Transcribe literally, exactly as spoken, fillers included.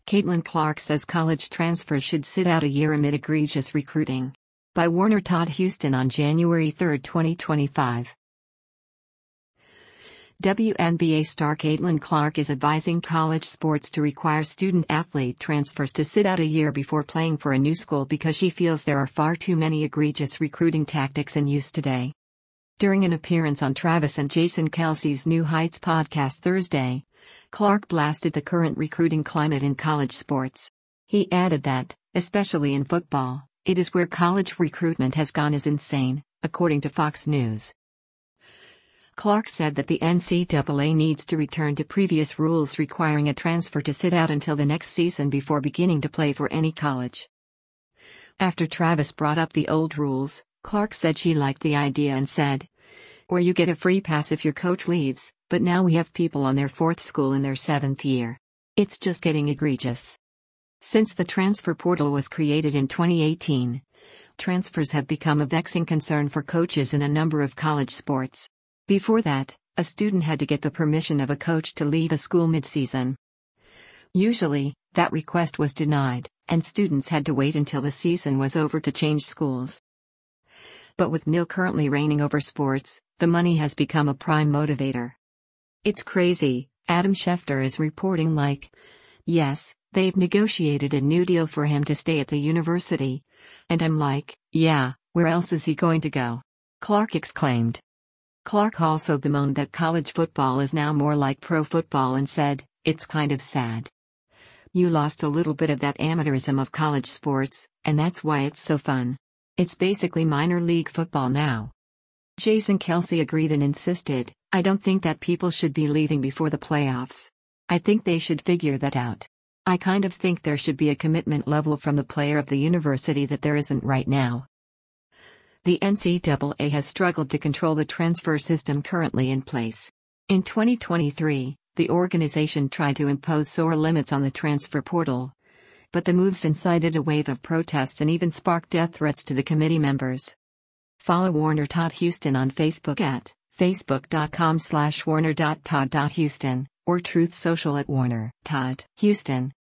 Caitlin Clark says college transfers should sit out a year amid egregious recruiting. By Warner Todd Houston on January third, twenty twenty-five. W N B A star Caitlin Clark is advising college sports to require student-athlete transfers to sit out a year before playing for a new school because she feels there are far too many egregious recruiting tactics in use today. During an appearance on Travis and Jason Kelce's New Heights podcast Thursday, Clark blasted the current recruiting climate in college sports. He added that, especially in football, it is where college recruitment has gone is insane, according to Fox News. Clark said that the N C double A needs to return to previous rules requiring a transfer to sit out until the next season before beginning to play for any college. After Travis brought up the old rules, Clark said she liked the idea and said, "Or you get a free pass if your coach leaves, but now we have people on their fourth school in their seventh year. It's just getting egregious." Since the transfer portal was created in twenty eighteen, transfers have become a vexing concern for coaches in a number of college sports. Before that, a student had to get the permission of a coach to leave a school mid-season. Usually, that request was denied, and students had to wait until the season was over to change schools. But with N I L currently reigning over sports, the money has become a prime motivator. "It's crazy," Adam Schefter is reporting, like, "Yes, they've negotiated a new deal for him to stay at the university. And I'm like, yeah, where else is he going to go?" Clark exclaimed. Clark also bemoaned that college football is now more like pro football and said, "It's kind of sad. You lost a little bit of that amateurism of college sports, and that's why it's so fun. It's basically minor league football now." Jason Kelce agreed and insisted, "I don't think that people should be leaving before the playoffs. I think they should figure that out. I kind of think there should be a commitment level from the player of the university that there isn't right now." The N C double A has struggled to control the transfer system currently in place. In twenty twenty-three, the organization tried to impose sore limits on the transfer portal. But the moves incited a wave of protests and even sparked death threats to the committee members. Follow Warner Todd Houston on Facebook at facebook.com slash warner.todd.houston or Truth Social at Warner Todd Houston.